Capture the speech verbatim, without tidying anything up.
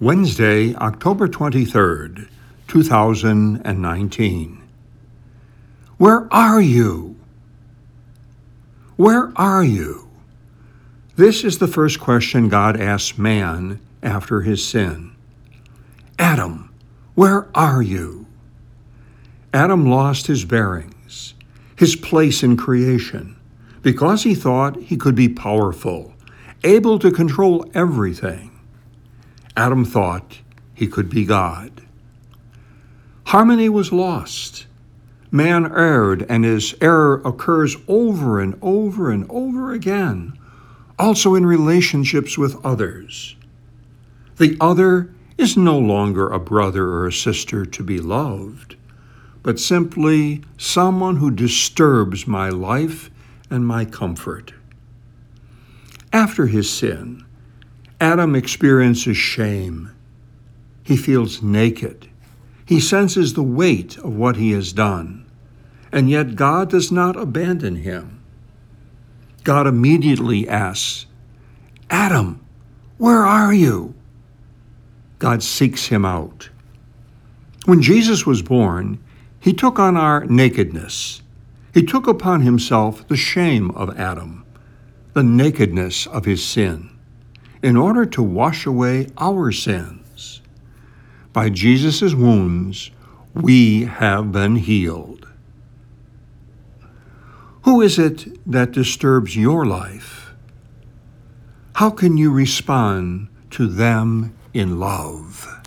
Wednesday, October twenty-third, two thousand nineteen. Where are you? Where are you? This is the first question God asks man after his sin. Adam, where are you? Adam lost his bearings, his place in creation, because he thought he could be powerful, able to control everything. Adam thought he could be God. Harmony was lost. Man erred, and his error occurs over and over and over again, also in relationships with others. The other is no longer a brother or a sister to be loved, but simply someone who disturbs my life and my comfort. After his sin, Adam experiences shame. He feels naked. He senses the weight of what he has done, and yet God does not abandon him. God immediately asks, Adam, where are you? God seeks him out. When Jesus was born, he took on our nakedness. He took upon himself the shame of Adam, the nakedness of his sin, in order to wash away our sins. By Jesus' wounds, we have been healed. Who is it that disturbs your life? How can you respond to them in love?